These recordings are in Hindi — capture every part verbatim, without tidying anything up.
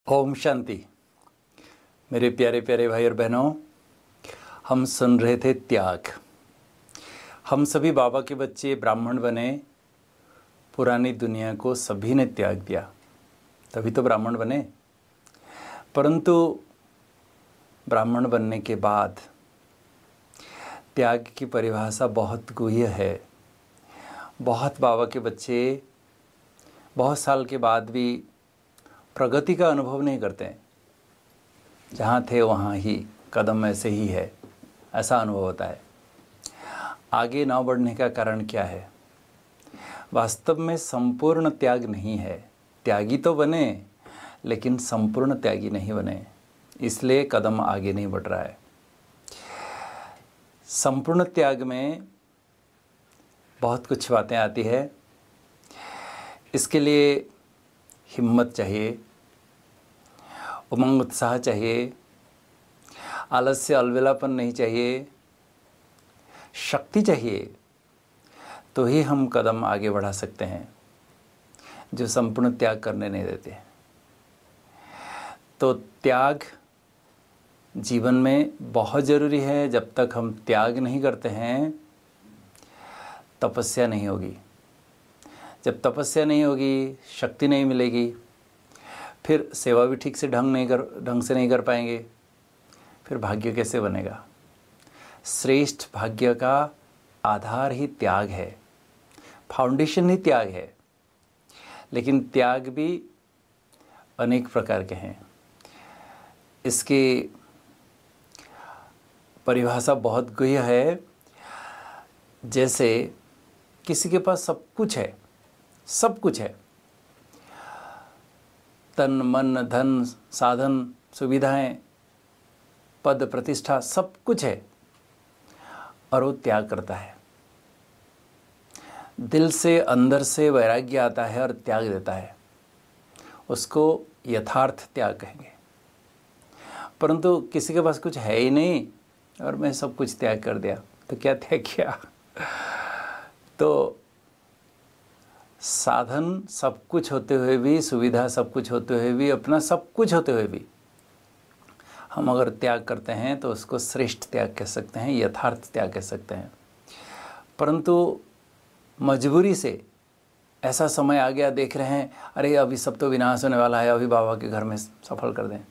ओम शांति। मेरे प्यारे प्यारे भाई और बहनों, हम सुन रहे थे त्याग। हम सभी बाबा के बच्चे ब्राह्मण बने, पुरानी दुनिया को सभी ने त्याग दिया, तभी तो ब्राह्मण बने। परंतु ब्राह्मण बनने के बाद त्याग की परिभाषा बहुत गुह्य है। बहुत बाबा के बच्चे बहुत साल के बाद भी प्रगति का अनुभव नहीं करते हैं। जहाँ थे वहाँ ही, कदम ऐसे ही है, ऐसा अनुभव होता है। आगे ना बढ़ने का कारण क्या है? वास्तव में संपूर्ण त्याग नहीं है। त्यागी तो बने, लेकिन संपूर्ण त्यागी नहीं बने, इसलिए कदम आगे नहीं बढ़ रहा है। संपूर्ण त्याग में बहुत कुछ बातें आती है। इसके लिए हिम्मत चाहिए, उमंग उत्साह चाहिए, आलस्य अलबेलापन नहीं चाहिए, शक्ति चाहिए, तो ही हम कदम आगे बढ़ा सकते हैं, जो संपूर्ण त्याग करने नहीं देते। तो त्याग जीवन में बहुत ज़रूरी है। जब तक हम त्याग नहीं करते हैं, तपस्या नहीं होगी। जब तपस्या नहीं होगी, शक्ति नहीं मिलेगी, फिर सेवा भी ठीक से ढंग नहीं कर ढंग से नहीं कर पाएंगे, फिर भाग्य कैसे बनेगा? श्रेष्ठ भाग्य का आधार ही त्याग है, फाउंडेशन ही त्याग है। लेकिन त्याग भी अनेक प्रकार के हैं। इसकी परिभाषा बहुत गुह्य है। जैसे किसी के पास सब कुछ है, सब कुछ है, तन मन धन साधन सुविधाएं पद प्रतिष्ठा सब कुछ है, और वो त्याग करता है। दिल से अंदर से वैराग्य आता है और त्याग देता है, उसको यथार्थ त्याग कहेंगे। परंतु किसी के पास कुछ है ही नहीं और मैं सब कुछ त्याग कर दिया, तो क्या त्याग किया? तो साधन सब कुछ होते हुए भी, सुविधा सब कुछ होते हुए भी, अपना सब कुछ होते हुए भी हम अगर त्याग करते हैं तो उसको श्रेष्ठ त्याग कह सकते हैं, यथार्थ त्याग कह सकते हैं। परंतु मजबूरी से ऐसा समय आ गया, देख रहे हैं अरे अभी सब तो विनाश होने वाला है, अभी बाबा के घर में सफल कर दें।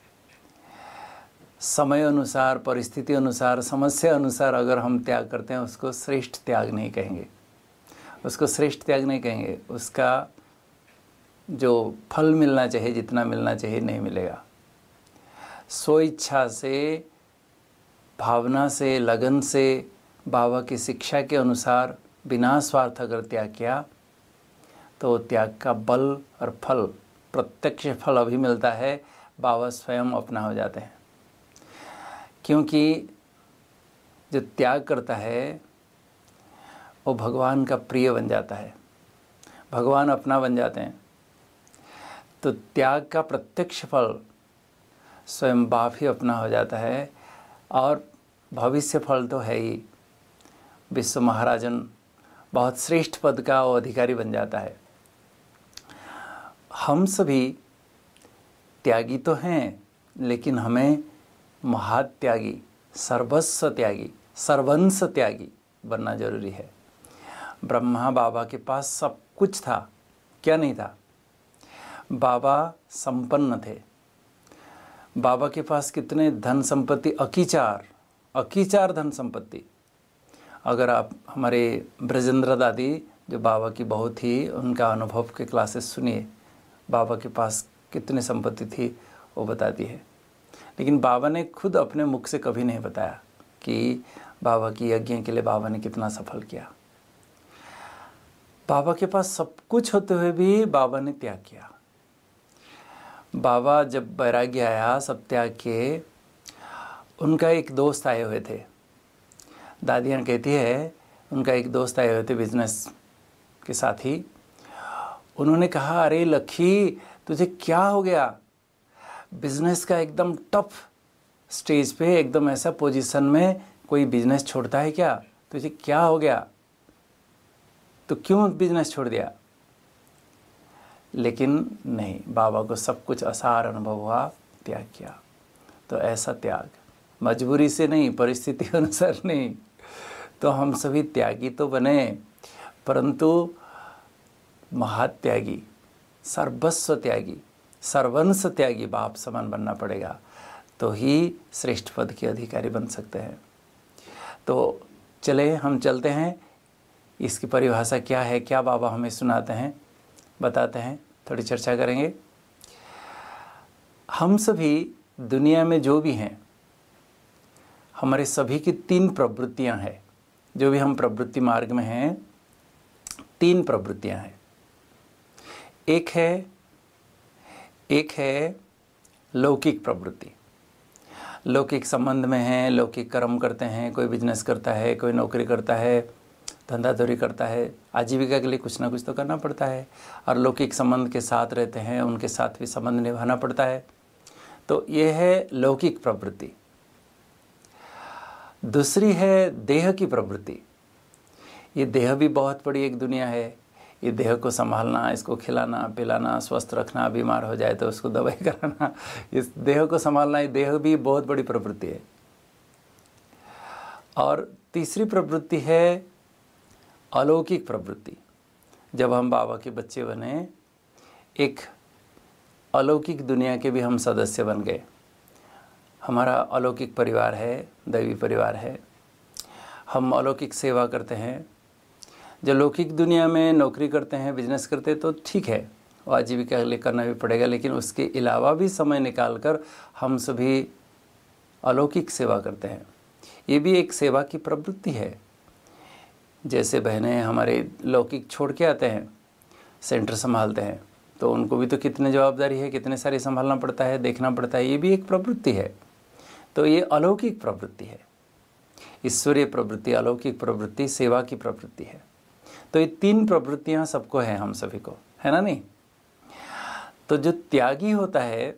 समय अनुसार, परिस्थिति अनुसार, समस्या अनुसार अगर हम त्याग करते हैं, उसको श्रेष्ठ त्याग नहीं कहेंगे, उसको श्रेष्ठ त्याग नहीं कहेंगे। उसका जो फल मिलना चाहिए, जितना मिलना चाहिए, नहीं मिलेगा। स्व इच्छा से, भावना से, लगन से, बाबा की शिक्षा के अनुसार बिना स्वार्थ अगर त्याग किया, तो त्याग का बल और फल, प्रत्यक्ष फल अभी मिलता है। बाबा स्वयं अपना हो जाते हैं, क्योंकि जो त्याग करता है वो भगवान का प्रिय बन जाता है, भगवान अपना बन जाते हैं। तो त्याग का प्रत्यक्ष फल स्वयं बाप ही अपना हो जाता है, और भविष्य फल तो है ही। विश्व महाराजन, बहुत श्रेष्ठ पद का वो अधिकारी बन जाता है। हम सभी त्यागी तो हैं, लेकिन हमें महात्यागी, सर्वस्व त्यागी, सर्वंश त्यागी बनना जरूरी है। ब्रह्मा बाबा के पास सब कुछ था, क्या नहीं था? बाबा संपन्न थे। बाबा के पास कितने धन संपत्ति, अकीचार अकीचार धन संपत्ति। अगर आप हमारे ब्रजेंद्र दादी, जो बाबा की बहू थी, उनका अनुभव के क्लासेस सुनिए। बाबा के पास कितनी संपत्ति थी वो बताती है। लेकिन बाबा ने खुद अपने मुख से कभी नहीं बताया कि बाबा की यज्ञ के लिए बाबा ने कितना सफल किया। बाबा के पास सब कुछ होते हुए भी बाबा ने त्याग किया। बाबा जब वैराग्य आया, सब त्याग के, उनका एक दोस्त आए हुए थे। दादियाँ कहती है उनका एक दोस्त आए हुए थे बिजनेस के साथी। उन्होंने कहा, अरे लखी तुझे क्या हो गया? बिजनेस का एकदम टफ स्टेज पे, एकदम ऐसा पोजीशन में कोई बिजनेस छोड़ता है क्या? तुझे क्या हो गया? तो क्यों बिजनेस छोड़ दिया? लेकिन नहीं, बाबा को सब कुछ असार अनुभव हुआ, त्याग किया। तो ऐसा त्याग मजबूरी से नहीं, परिस्थिति अनुसार नहीं। तो हम सभी त्यागी तो बने, परंतु महात्यागी, सर्वस्व त्यागी, सर्वंश त्यागी बाप समान बनना पड़ेगा, तो ही श्रेष्ठ पद के अधिकारी बन सकते हैं। तो चले हम चलते हैं, इसकी परिभाषा क्या है, क्या बाबा हमें सुनाते हैं, बताते हैं, थोड़ी चर्चा करेंगे। हम सभी दुनिया में जो भी हैं, हमारे सभी की तीन प्रवृत्तियां हैं। जो भी हम प्रवृत्ति मार्ग में हैं, तीन प्रवृत्तियां हैं। एक है एक है लौकिक प्रवृत्ति। लौकिक संबंध में हैं, लौकिक कर्म करते हैं, कोई बिजनेस करता है, कोई नौकरी करता है, धंधाधोरी करता है, आजीविका के लिए कुछ ना कुछ तो करना पड़ता है, और लौकिक संबंध के साथ रहते हैं, उनके साथ भी संबंध निभाना पड़ता है। तो ये है लौकिक प्रवृत्ति। दूसरी है देह की प्रवृत्ति। ये देह भी बहुत बड़ी एक दुनिया है। ये देह को संभालना, इसको खिलाना पिलाना, स्वस्थ रखना, बीमार हो जाए तो उसको दवाई कराना, इस देह को संभालना, ये देह भी बहुत बड़ी प्रवृत्ति है। और तीसरी प्रवृत्ति है अलौकिक प्रवृत्ति। जब हम बाबा के बच्चे बने, एक अलौकिक दुनिया के भी हम सदस्य बन गए। हमारा अलौकिक परिवार है, दैवी परिवार है, हम अलौकिक सेवा करते हैं। जो लौकिक दुनिया में नौकरी करते हैं, बिजनेस करते हैं, तो ठीक है, वो आजीविका के लिए करना भी पड़ेगा, लेकिन उसके अलावा भी समय निकाल कर हम सभी अलौकिक सेवा करते हैं। ये भी एक सेवा की प्रवृत्ति है। जैसे बहनें हमारे लौकिक छोड़ के आते हैं, सेंटर संभालते हैं, तो उनको भी तो कितनी जवाबदारी है, कितने सारे संभालना पड़ता है, देखना पड़ता है। ये भी एक प्रवृत्ति है। तो ये अलौकिक प्रवृत्ति है। ईश्वरीय प्रवृत्ति, अलौकिक प्रवृत्ति, सेवा की प्रवृत्ति है। तो ये तीन प्रवृत्तियां सबको हैं, हम सभी को, है ना नहीं? तो जो त्यागी होता है,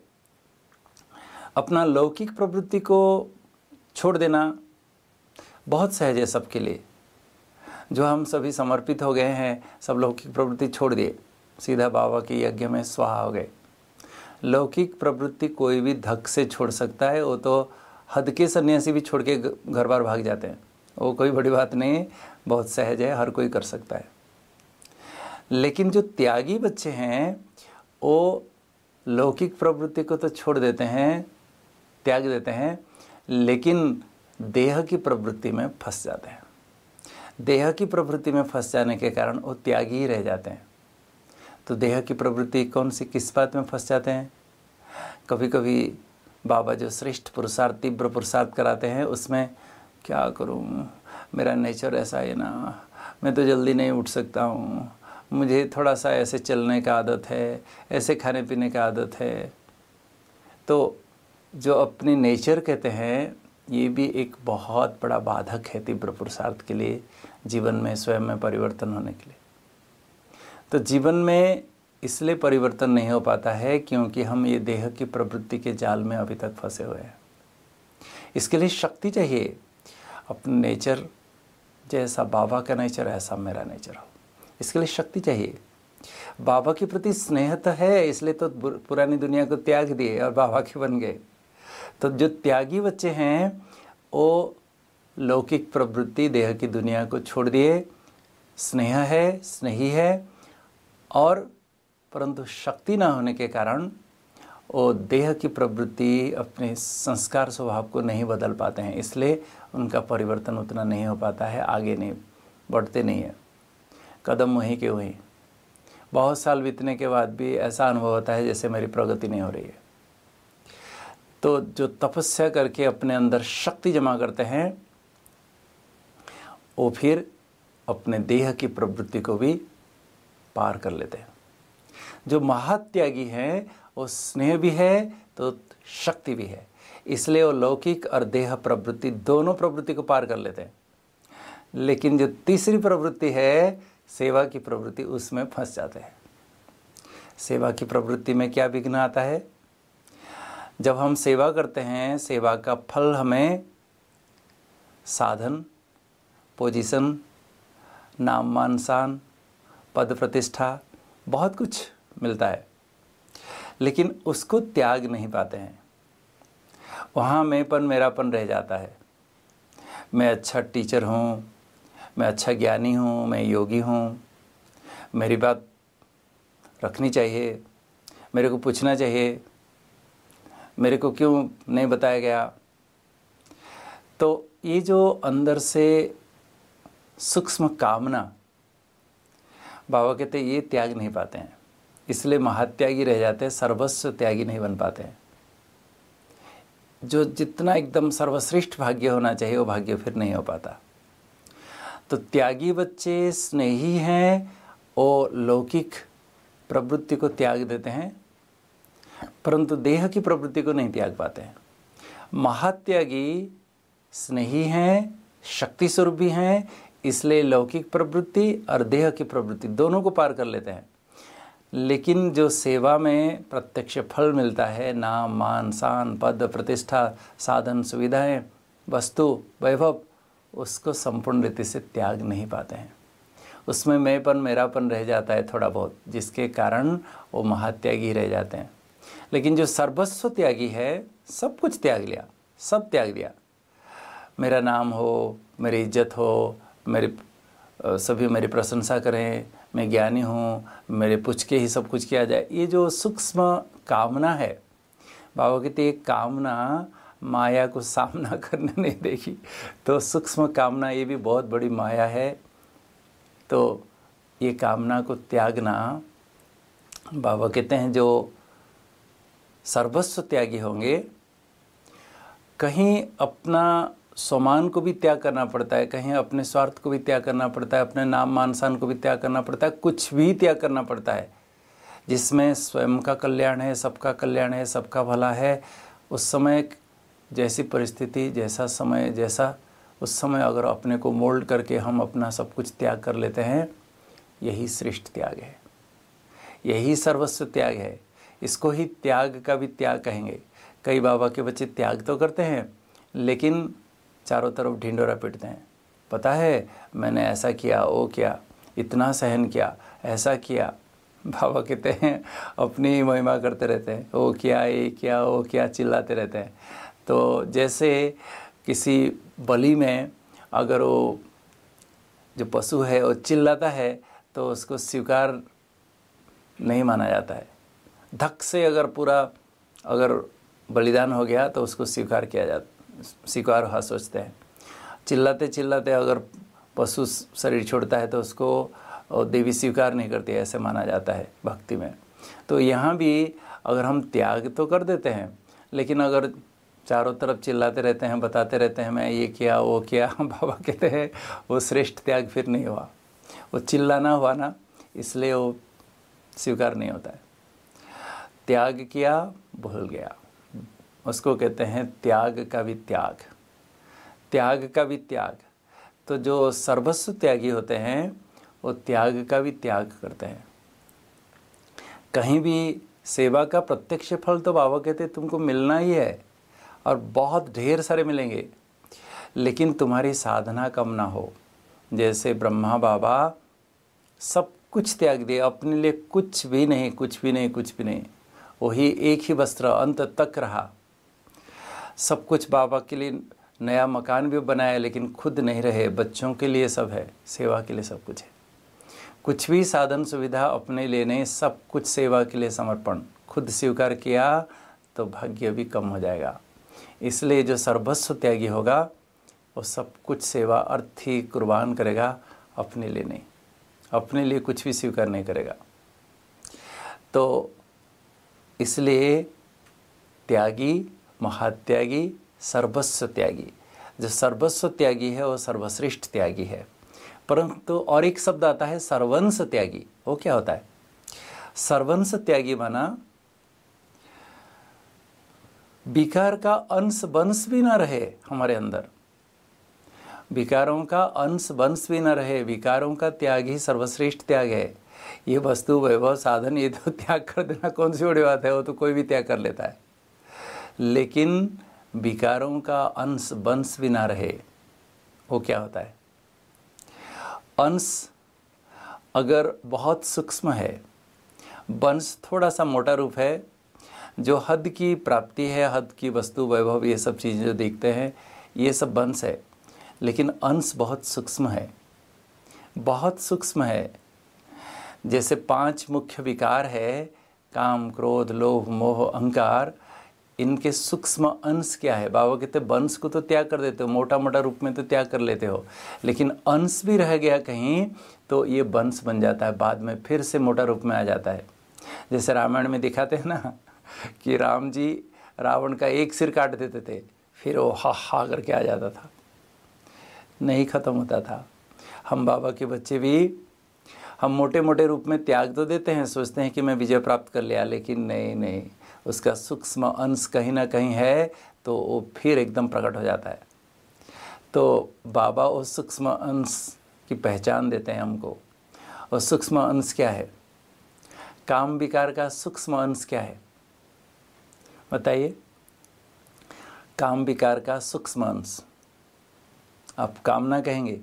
अपना लौकिक प्रवृत्ति को छोड़ देना बहुत सहज है सबके लिए। जो हम सभी समर्पित हो गए हैं, सब लौकिक प्रवृत्ति छोड़ दिए, सीधा बाबा के यज्ञ में स्वाहा हो गए। लौकिक प्रवृत्ति कोई भी धक से छोड़ सकता है। वो तो हद के सन्यासी भी छोड़ के घर बार भाग जाते हैं, वो कोई बड़ी बात नहीं, बहुत सहज है, हर कोई कर सकता है। लेकिन जो त्यागी बच्चे हैं, वो लौकिक प्रवृत्ति को तो छोड़ देते हैं, त्याग देते हैं, लेकिन देह की प्रवृत्ति में फंस जाते हैं। देह की प्रवृत्ति में फंस जाने के कारण वो त्यागी ही रह जाते हैं। तो देह की प्रवृत्ति कौन सी, किस बात में फंस जाते हैं? कभी कभी बाबा जो श्रेष्ठ पुरुषार्थ, तीव्र पुरुषार्थ कराते हैं, उसमें क्या करूं, मेरा नेचर ऐसा है ना, मैं तो जल्दी नहीं उठ सकता हूं, मुझे थोड़ा सा ऐसे चलने का आदत है, ऐसे खाने पीने का आदत है। तो जो अपनी नेचर कहते हैं, ये भी एक बहुत बड़ा बाधक है तीव्र पुरुषार्थ के लिए, जीवन में स्वयं में परिवर्तन होने के लिए। तो जीवन में इसलिए परिवर्तन नहीं हो पाता है क्योंकि हम ये देह की प्रवृत्ति के जाल में अभी तक फंसे हुए हैं। इसके लिए शक्ति चाहिए। अपना नेचर जैसा बाबा का नेचर, ऐसा मेरा नेचर हो, इसके लिए शक्ति चाहिए। बाबा के प्रति स्नेह तो है, इसलिए तो पुरानी दुनिया को त्याग दिए और बाबा के बन गए। तो जो त्यागी बच्चे हैं, वो लौकिक प्रवृत्ति, देह की दुनिया को छोड़ दिए, स्नेह है, स्नेही है, और परंतु शक्ति ना होने के कारण वो देह की प्रवृत्ति, अपने संस्कार स्वभाव को नहीं बदल पाते हैं। इसलिए उनका परिवर्तन उतना नहीं हो पाता है, आगे नहीं बढ़ते नहीं है, कदम वहीं के वहीं। बहुत साल बीतने के बाद भी ऐसा अनुभव होता है जैसे मेरी प्रगति नहीं हो रही है। तो जो तपस्या करके अपने अंदर शक्ति जमा करते हैं, वो फिर अपने देह की प्रवृत्ति को भी पार कर लेते हैं। जो महात्यागी हैं, वो स्नेह भी है तो शक्ति भी है, इसलिए वो लौकिक और देह प्रवृत्ति दोनों प्रवृत्ति को पार कर लेते हैं। लेकिन जो तीसरी प्रवृत्ति है, सेवा की प्रवृत्ति, उसमें फंस जाते हैं। सेवा की प्रवृत्ति में क्या विघ्न आता है? जब हम सेवा करते हैं, सेवा का फल हमें साधन, पोजीशन, नाम मान शान, पद प्रतिष्ठा, बहुत कुछ मिलता है, लेकिन उसको त्याग नहीं पाते हैं। वहाँ मैंपन मेरापन रह जाता है। मैं अच्छा टीचर हूँ, मैं अच्छा ज्ञानी हूँ, मैं योगी हूँ, मेरी बात रखनी चाहिए, मेरे को पूछना चाहिए, मेरे को क्यों नहीं बताया गया। तो ये जो अंदर से सूक्ष्म कामना, बाबा कहते हैं ये त्याग नहीं पाते हैं, इसलिए महात्यागी रह जाते हैं, सर्वस्व त्यागी नहीं बन पाते हैं। जो जितना एकदम सर्वश्रेष्ठ भाग्य होना चाहिए वो भाग्य फिर नहीं हो पाता। तो त्यागी बच्चे स्नेही हैं और लौकिक प्रवृत्ति को त्याग देते हैं, परंतु देह की प्रवृत्ति को नहीं त्याग पाते हैं। महात्यागी स्नेही हैं, शक्ति स्वरूप भी हैं, इसलिए लौकिक प्रवृत्ति और देह की प्रवृत्ति दोनों को पार कर लेते हैं। लेकिन जो सेवा में प्रत्यक्ष फल मिलता है, नाम मान शान पद प्रतिष्ठा साधन सुविधाएं वस्तु वैभव, उसको संपूर्ण रीति से त्याग नहीं पाते हैं। उसमें मैंपन मेरापन रह जाता है थोड़ा बहुत, जिसके कारण वो महात्यागी रह जाते हैं। लेकिन जो सर्वस्व त्यागी है, सब कुछ त्याग लिया, सब त्याग दिया, मेरा नाम हो, मेरी इज्जत हो, मेरी सभी मेरी प्रशंसा करें, मैं ज्ञानी हूँ, मेरे पूछ के ही सब कुछ किया जाए, ये जो सूक्ष्म कामना है, बाबा कहते एक कामना माया को सामना करने नहीं देगी। तो सूक्ष्म कामना ये भी बहुत बड़ी माया है। तो ये कामना को त्यागना, बाबा कहते हैं जो सर्वस्व त्यागी होंगे, कहीं अपना स्वमान को भी त्याग करना पड़ता है, कहीं अपने स्वार्थ को भी त्याग करना पड़ता है, अपने नाम मान शान को भी त्याग करना पड़ता है, कुछ भी त्याग करना पड़ता है जिसमें स्वयं का कल्याण है, सबका कल्याण है, सबका भला है। उस समय जैसी परिस्थिति, जैसा समय, जैसा उस समय अगर अपने को मोल्ड करके हम अपना सब कुछ त्याग कर लेते हैं, यही श्रेष्ठ त्याग है, यही सर्वस्व त्याग है। इसको ही त्याग का भी त्याग कहेंगे। कई बाबा के बच्चे त्याग तो करते हैं, लेकिन चारों तरफ ढिंडोरा पीटते हैं। पता है मैंने ऐसा किया, वो किया, इतना सहन किया, ऐसा किया। बाबा कहते हैं अपनी महिमा करते रहते हैं, वो किया, ये किया, वो किया, चिल्लाते रहते हैं। तो जैसे किसी बलि में अगर वो जो पशु है वो चिल्लाता है तो उसको स्वीकार नहीं माना जाता है। धक से अगर पूरा अगर बलिदान हो गया तो उसको स्वीकार किया जाता, स्वीकार हुआ सोचते हैं। चिल्लाते चिल्लाते अगर पशु शरीर छोड़ता है तो उसको देवी स्वीकार नहीं करती है, ऐसे माना जाता है भक्ति में। तो यहाँ भी अगर हम त्याग तो कर देते हैं, लेकिन अगर चारों तरफ चिल्लाते रहते हैं, बताते रहते हैं मैं ये किया, वो किया, बाबा कहते हैं वो श्रेष्ठ त्याग फिर नहीं हुआ। वो चिल्लाना हुआ ना, इसलिए वो स्वीकार नहीं होता है। त्याग किया, भूल गया, उसको कहते हैं त्याग का भी त्याग, त्याग का भी त्याग। तो जो सर्वस्व त्यागी होते हैं वो त्याग का भी त्याग करते हैं। कहीं भी सेवा का प्रत्यक्ष फल तो बाबा कहते तुमको मिलना ही है, और बहुत ढेर सारे मिलेंगे, लेकिन तुम्हारी साधना कम ना हो। जैसे ब्रह्मा बाबा सब कुछ त्याग दिए, अपने लिए कुछ भी नहीं, कुछ भी नहीं, कुछ भी नहीं, वही एक ही वस्त्र अंत तक रहा। सब कुछ बाबा के लिए, नया मकान भी बनाया, लेकिन खुद नहीं रहे, बच्चों के लिए सब है, सेवा के लिए सब कुछ है। कुछ भी साधन सुविधा अपने लिए नहीं, सब कुछ सेवा के लिए समर्पण। खुद स्वीकार किया तो भाग्य भी कम हो जाएगा। इसलिए जो सर्वस्व त्यागी होगा वो सब कुछ सेवा अर्थ ही कुर्बान करेगा, अपने लिए नहीं, अपने लिए कुछ भी स्वीकार नहीं करेगा। तो इसलिए त्यागी, महात्यागी, सर्वस्व त्यागी। जो सर्वस्व त्यागी है वो सर्वश्रेष्ठ त्यागी है। परंतु और एक शब्द आता है सर्वंश त्यागी। वो क्या होता है? सर्वंश त्यागी माना विकार का अंश वंश भी ना रहे हमारे अंदर, विकारों का अंश वंश भी ना रहे। विकारों का त्याग ही सर्वश्रेष्ठ त्याग है। ये वस्तु वैभव साधन ये तो त्याग कर देना कौन सी बड़ी बात है, वो तो कोई भी त्याग कर लेता है। लेकिन विकारों का अंश वंश भी ना रहे, वो क्या होता है? अंश अगर बहुत सूक्ष्म है, वंश थोड़ा सा मोटा रूप है, जो हद की प्राप्ति है, हद की वस्तु वैभव, ये सब चीज़ें जो देखते हैं ये सब वंश है। लेकिन अंश बहुत सूक्ष्म है, बहुत सूक्ष्म है। जैसे पांच मुख्य विकार है, काम, क्रोध, लोभ, मोह, अहंकार, इनके सूक्ष्म अंश क्या है? बाबा कहते वंश को तो त्याग कर देते हो, मोटा मोटा रूप में तो त्याग कर लेते हो, लेकिन अंश भी रह गया कहीं तो ये वंश बन जाता है, बाद में फिर से मोटा रूप में आ जाता है। जैसे रामायण में दिखाते हैं ना कि राम जी रावण का एक सिर काट देते थे, फिर वो हा हा करके आ जाता था, नहीं ख़त्म होता था। हम बाबा के बच्चे भी हम मोटे मोटे रूप में त्याग तो देते हैं, सोचते हैं कि मैं विजय प्राप्त कर लिया, लेकिन नहीं नहीं, उसका सूक्ष्म अंश कहीं ना कहीं है तो वो फिर एकदम प्रकट हो जाता है। तो बाबा उस सूक्ष्म अंश की पहचान देते हैं हमको। और सूक्ष्म अंश क्या है? काम विकार का सूक्ष्म अंश क्या है बताइए? काम विकार का सूक्ष्म अंश आप कामना कहेंगे।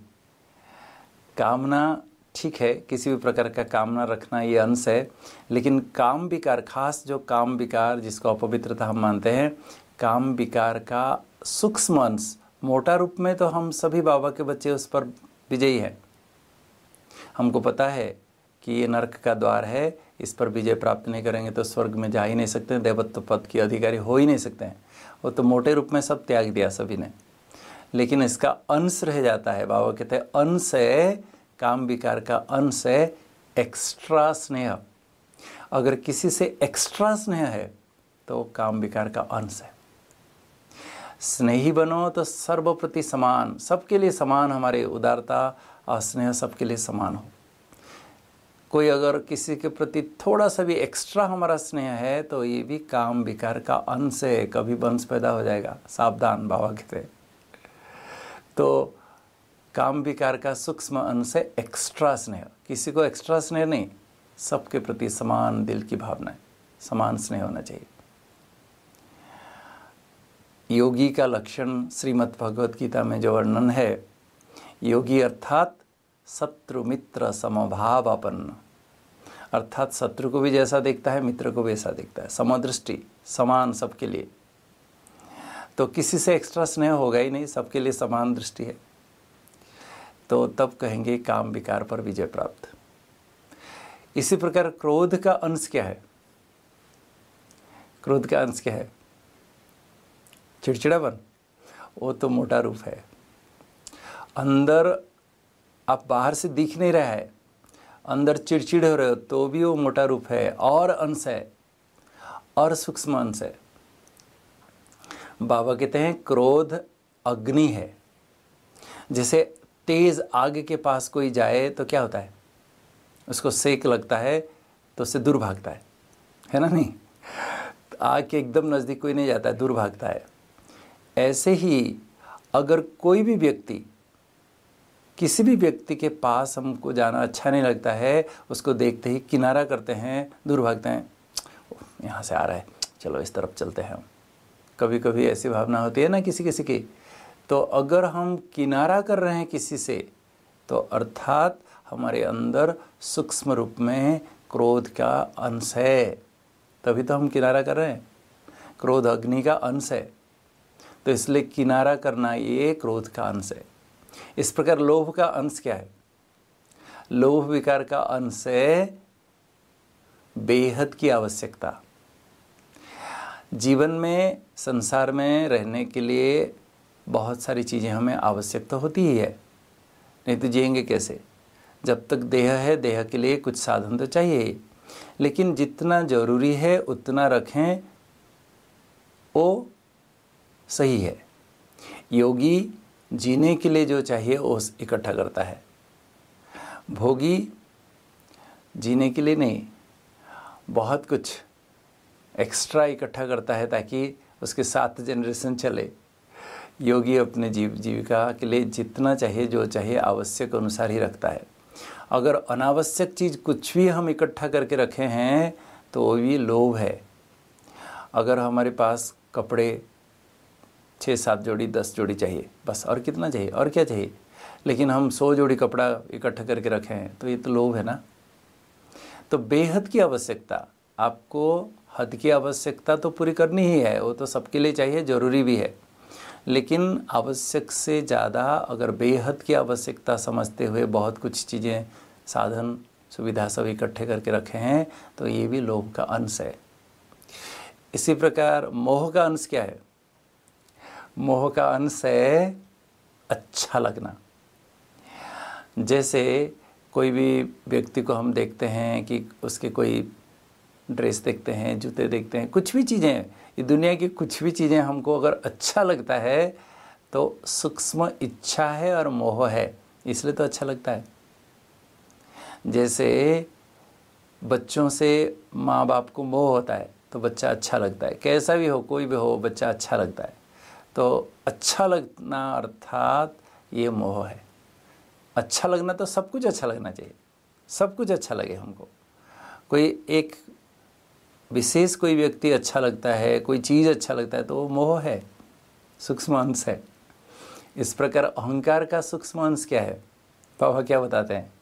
कामना ठीक है, किसी भी प्रकार का कामना रखना ये अंश है, लेकिन काम विकार, खास जो काम विकार जिसको अपवित्रता हम मानते हैं, काम विकार का सूक्ष्म अंश, मोटा रूप में तो हम सभी बाबा के बच्चे उस पर विजयी हैं। हमको पता है कि ये नरक का द्वार है, इस पर विजय प्राप्त नहीं करेंगे तो स्वर्ग में जा ही नहीं सकते, देवत्व पद के अधिकारी हो ही नहीं सकते हैं। वो तो मोटे रूप में सब त्याग दिया सभी ने, लेकिन इसका अंश रह जाता है। बाबा कहते हैं अंश है, काम विकार का अंश है एक्स्ट्रा स्नेह। अगर किसी से एक्स्ट्रा स्नेह है तो काम विकार का अंश है। स्नेही बनो तो सर्वप्रति समान, सबके लिए समान, हमारे उदारता और स्नेह सबके लिए समान हो। कोई अगर किसी के प्रति थोड़ा सा भी एक्स्ट्रा हमारा स्नेह है तो ये भी काम विकार का अंश है, कभी वंश पैदा हो जाएगा, सावधान, बाबा कहते हैं। तो काम विकार का सूक्ष्म अंश है एक्स्ट्रा स्नेह। किसी को एक्स्ट्रा स्नेह नहीं, सबके प्रति समान दिल की भावना है, समान स्नेह होना चाहिए। योगी का लक्षण श्रीमद् भगवत गीता में जो वर्णन है, योगी अर्थात शत्रु मित्र समभावापन्न, अर्थात शत्रु को भी जैसा देखता है मित्र को भी ऐसा देखता है, समदृष्टि, समान सबके लिए। तो किसी से एक्स्ट्रा स्नेह होगा ही नहीं, सबके लिए समान दृष्टि है, तो तब कहेंगे काम विकार पर विजय प्राप्त। इसी प्रकार क्रोध का अंश क्या है? क्रोध का अंश क्या है? चिड़चिड़ापन, वो तो मोटा रूप है। अंदर आप बाहर से दिख नहीं रहा है, अंदर चिड़चिड़ हो रहे हो तो भी वो मोटा रूप है और अंश है और सूक्ष्म अंश है। बाबा कहते हैं क्रोध अग्नि है। जैसे तेज आग के पास कोई जाए तो क्या होता है? उसको सेक लगता है तो उससे दूर भागता है, है ना? नहीं, आग के एकदम नज़दीक कोई नहीं जाता है, दूर भागता है। ऐसे ही अगर कोई भी व्यक्ति, किसी भी व्यक्ति के पास हमको जाना अच्छा नहीं लगता है, उसको देखते ही किनारा करते हैं, दूर भागते हैं, यहाँ से आ रहा है, चलो इस तरफ चलते हैं। कभी कभी ऐसी भावना होती है ना किसी किसी की। तो अगर हम किनारा कर रहे हैं किसी से, तो अर्थात हमारे अंदर सूक्ष्म रूप में क्रोध का अंश है, तभी तो हम किनारा कर रहे हैं। क्रोध अग्नि का अंश है, तो इसलिए किनारा करना ये क्रोध का अंश है। इस प्रकार लोभ का अंश क्या है? लोभ विकार का अंश है बेहद की आवश्यकता। जीवन में, संसार में रहने के लिए बहुत सारी चीज़ें हमें आवश्यक तो होती ही है, नहीं तो जिएंगे कैसे? जब तक देह है, देह के लिए कुछ साधन तो चाहिए ही, लेकिन जितना ज़रूरी है उतना रखें, वो सही है। योगी जीने के लिए जो चाहिए वो इकट्ठा करता है, भोगी जीने के लिए नहीं, बहुत कुछ एक्स्ट्रा इकट्ठा करता है ताकि उसके साथ जनरेशन चले। योगी अपने जीव जीविका के लिए जितना चाहिए, जो चाहिए, आवश्यक अनुसार ही रखता है। अगर अनावश्यक चीज़ कुछ भी हम इकट्ठा करके रखे हैं तो वो भी लोभ है। अगर हमारे पास कपड़े छः सात जोड़ी, दस जोड़ी चाहिए बस, और कितना चाहिए, और क्या चाहिए, लेकिन हम सौ जोड़ी कपड़ा इकट्ठा करके रखे हैं, तो ये तो लोभ है ना। तो बेहद की आवश्यकता, आपको हद की आवश्यकता तो पूरी करनी ही है, वो तो सबके लिए चाहिए, ज़रूरी भी है। लेकिन आवश्यक से ज़्यादा अगर बेहद की आवश्यकता समझते हुए बहुत कुछ चीज़ें, साधन, सुविधा सब इकट्ठे करके रखे हैं, तो ये भी लोभ का अंश है। इसी प्रकार मोह का अंश क्या है? मोह का अंश है अच्छा लगना। जैसे कोई भी व्यक्ति को हम देखते हैं कि उसके कोई ड्रेस देखते हैं, जूते देखते हैं, कुछ भी चीज़ें, ये दुनिया की कुछ भी चीज़ें हमको अगर अच्छा लगता है तो सूक्ष्म इच्छा है और मोह है, इसलिए तो अच्छा लगता है। जैसे बच्चों से माँ बाप को मोह होता है तो बच्चा अच्छा लगता है, कैसा भी हो, कोई भी हो, बच्चा अच्छा लगता है। तो अच्छा लगना अर्थात ये मोह है। अच्छा लगना तो सब कुछ अच्छा लगना चाहिए, सब कुछ अच्छा लगे हमको। कोई एक विशेष कोई व्यक्ति अच्छा लगता है, कोई चीज़ अच्छा लगता है, तो वो मोह है, सूक्ष्म अंश है। इस प्रकार अहंकार का सूक्ष्म अंश क्या है? बाबा क्या बताते हैं?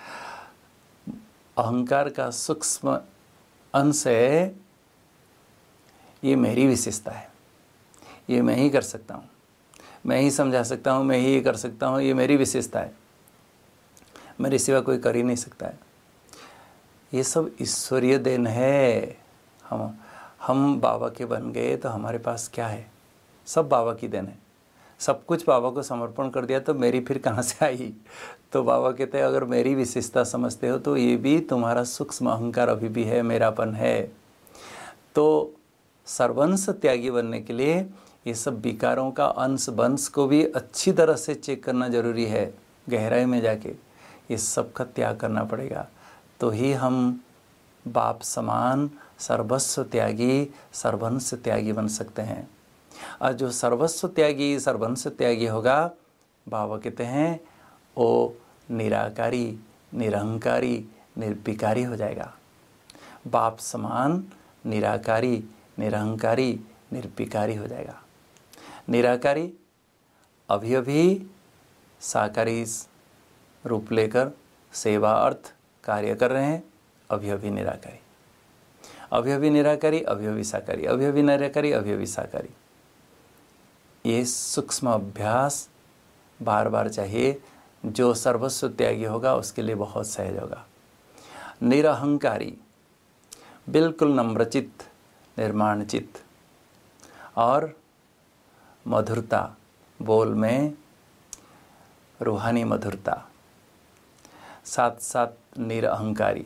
अहंकार का सूक्ष्म अंश है ये मेरी विशेषता है, ये मैं ही कर सकता हूँ, मैं ही समझा सकता हूँ, मैं ही कर सकता हूँ, ये मेरी विशेषता है, मेरे सिवा कोई कर ही नहीं सकता है। ये सब ईश्वरीय देन है। हम हम बाबा के बन गए तो हमारे पास क्या है? सब बाबा की देन है। सब कुछ बाबा को समर्पण कर दिया तो मेरी फिर कहाँ से आई? तो बाबा कहते हैं अगर मेरी विशेषता समझते हो तो ये भी तुम्हारा सूक्ष्म अहंकार अभी भी है, मेरापन है। तो सर्वंश त्यागी बनने के लिए ये सब विकारों का अंश वंश को भी अच्छी तरह से चेक करना जरूरी है। गहराई में जाके ये सब का त्याग करना पड़ेगा, तो ही हम बाप समान सर्वस्व त्यागी, सर्वंश त्यागी बन सकते हैं। और जो सर्वस्व त्यागी, सर्वंश त्यागी होगा, बाबा कहते हैं वो निराकारी, निरहंकारी, निर्विकारी हो जाएगा। बाप समान निराकारी, निरहंकारी, निर्विकारी हो जाएगा। निराकारी अभी अभी साकारी रूप लेकर सेवा अर्थ कार्य कर रहे हैं, अभी अभी निराकारी, अभी अभी निराकारी, अभी अभी साकारी, अभी अभी निराकारी, अभी अभी साकारी। ये सूक्ष्म अभ्यास बार बार चाहिए। जो सर्वस्व त्यागी होगा उसके लिए बहुत सहज होगा। निरहंकारी, बिल्कुल नम्रचित्त, निर्माणचित्त, और मधुरता, बोल में रूहानी मधुरता, साथ साथ निरअहंकारी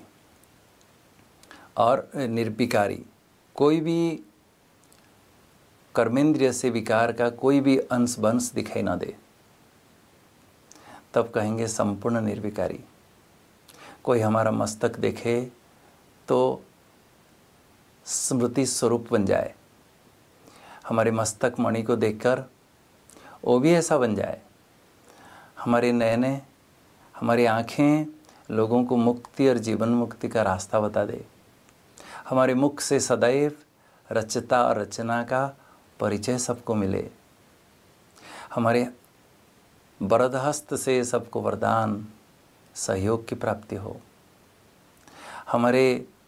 और निर्विकारी। कोई भी कर्मेंद्रिय से विकार का कोई भी अंश वंश दिखाई ना दे, तब कहेंगे संपूर्ण निर्विकारी। कोई हमारा मस्तक देखे तो स्मृति स्वरूप बन जाए, हमारे मस्तक मणि को देखकर वो भी ऐसा बन जाए। हमारे नयने, हमारी आँखें लोगों को मुक्ति और जीवन मुक्ति का रास्ता बता दे। हमारे मुख से सदैव रचता और रचना का परिचय सबको मिले। हमारे वरदहस्त से सबको वरदान, सहयोग की प्राप्ति हो। हमारे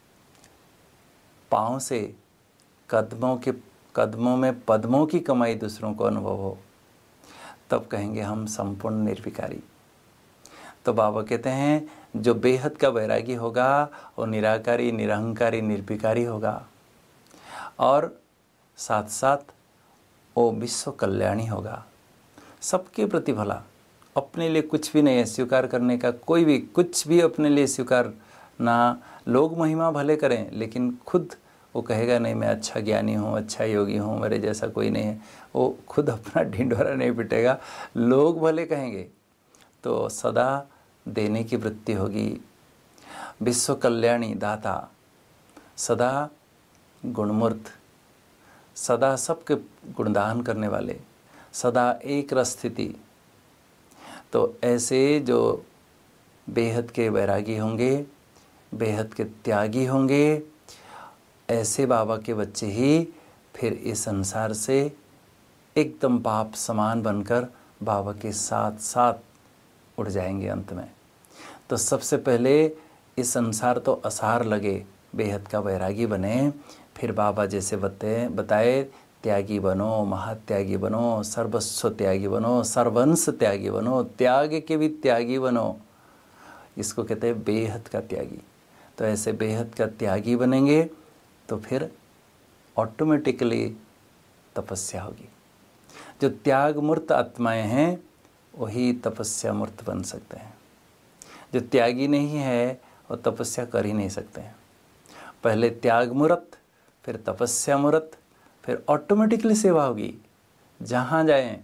पाँव से कदमों के कदमों में पद्मों की कमाई दूसरों को अनुभव हो, तब कहेंगे हम संपूर्ण निर्विकारी। तो बाबा कहते हैं जो बेहद का वैरागी होगा वो निराकारी, निरहंकारी, निर्विकारी होगा, और साथ साथ वो विश्व कल्याणी होगा, सबके प्रति भला। अपने लिए कुछ भी नहीं है स्वीकार करने का, कोई भी कुछ भी अपने लिए स्वीकार ना। लोग महिमा भले करें लेकिन खुद वो कहेगा नहीं मैं अच्छा ज्ञानी हूँ, अच्छा योगी हूँ, मेरे जैसा कोई नहीं है। वो खुद अपना ढिंढोरा नहीं पिटेगा, लोग भले कहेंगे। तो सदा देने की वृत्ति होगी। विश्व कल्याणी दाता, सदा गुणमूर्त, सदा सबके गुणदान करने वाले, सदा एक रस स्थिति। तो ऐसे जो बेहद के वैरागी होंगे, बेहद के त्यागी होंगे, ऐसे बाबा के बच्चे ही फिर इस संसार से एकदम बाप समान बनकर बाबा के साथ साथ उड़ जाएंगे अंत में। तो सबसे पहले इस संसार तो असार लगे, बेहद का वैरागी बने। फिर बाबा जैसे बते बताए त्यागी बनो, महात्यागी बनो, सर्वस्व त्यागी बनो, सर्वंश त्यागी बनो, त्याग के भी त्यागी बनो। इसको कहते हैं बेहद का त्यागी। तो ऐसे बेहद का त्यागी बनेंगे तो फिर ऑटोमेटिकली तपस्या होगी। जो त्याग मूर्त आत्माएं हैं वही तपस्या मूर्त बन सकते हैं। जो त्यागी नहीं है वो तपस्या कर ही नहीं सकते हैं। पहले त्याग मूर्त, फिर तपस्या मूर्त, फिर ऑटोमेटिकली सेवा होगी। जहाँ जाएं,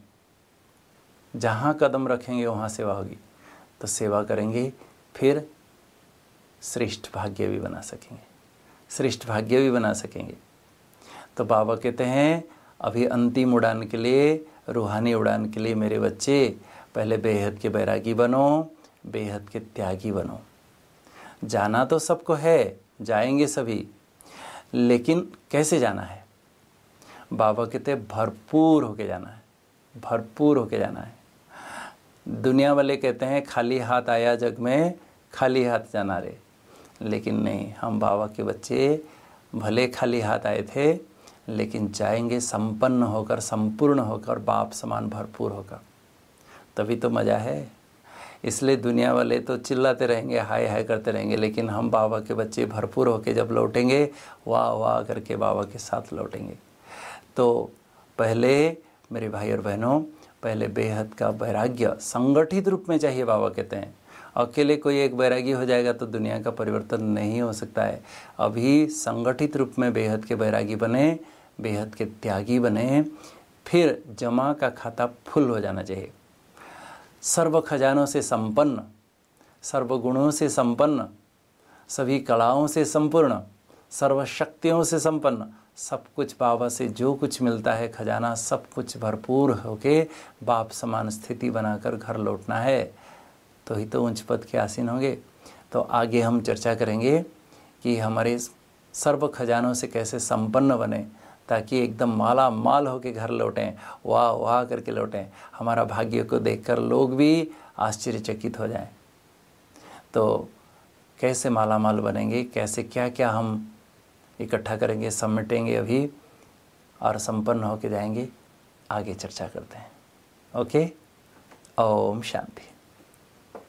जहाँ कदम रखेंगे वहाँ सेवा होगी। तो सेवा करेंगे, फिर श्रेष्ठ भाग्य भी बना सकेंगे, श्रेष्ठ भाग्य भी बना सकेंगे। तो बाबा कहते हैं अभी अंतिम उड़ान के लिए, रूहानी उड़ान के लिए मेरे बच्चे पहले बेहद के बैरागी बनो, बेहद के त्यागी बनो। जाना तो सबको है, जाएंगे सभी, लेकिन कैसे जाना है? बाबा कहते हैं भरपूर होके जाना है, भरपूर होके जाना है। दुनिया वाले कहते हैं खाली हाथ आया जग में, खाली हाथ जाना रे। लेकिन नहीं, हम बाबा के बच्चे भले खाली हाथ आए थे, लेकिन जाएंगे संपन्न होकर, संपूर्ण होकर, बाप समान भरपूर होकर। तभी तो मज़ा है। इसलिए दुनिया वाले तो चिल्लाते रहेंगे, हाय हाय करते रहेंगे, लेकिन हम बाबा के बच्चे भरपूर होके जब लौटेंगे, वाह वाह करके बाबा के साथ लौटेंगे। तो पहले मेरे भाई और बहनों, पहले बेहद का वैराग्य संगठित रूप में चाहिए। बाबा कहते हैं अकेले कोई एक वैरागी हो जाएगा तो दुनिया का परिवर्तन नहीं हो सकता है। अभी संगठित रूप में बेहद के वैरागी बने, बेहद के त्यागी बने, फिर जमा का खाता फुल हो जाना चाहिए। सर्व खजानों से संपन्न, सर्व गुणों से संपन्न, सभी कलाओं से संपूर्ण, सर्व शक्तियों से संपन्न, सब कुछ बाबा से जो कुछ मिलता है खजाना, सब कुछ भरपूर होके बाप समान स्थिति बनाकर घर लौटना है। तो ही तो उच्च पद के आसीन होंगे। तो आगे हम चर्चा करेंगे कि हमारे सर्व खजानों से कैसे संपन्न बने, ताकि एकदम माला माल होके घर लौटें, वाह वाह करके लौटें। हमारा भाग्य को देखकर लोग भी आश्चर्यचकित हो जाएं। तो कैसे माला माल बनेंगे, कैसे क्या क्या हम इकट्ठा करेंगे, समेटेंगे अभी और संपन्न होके जाएंगे, आगे चर्चा करते हैं। ओके, ओम शांति।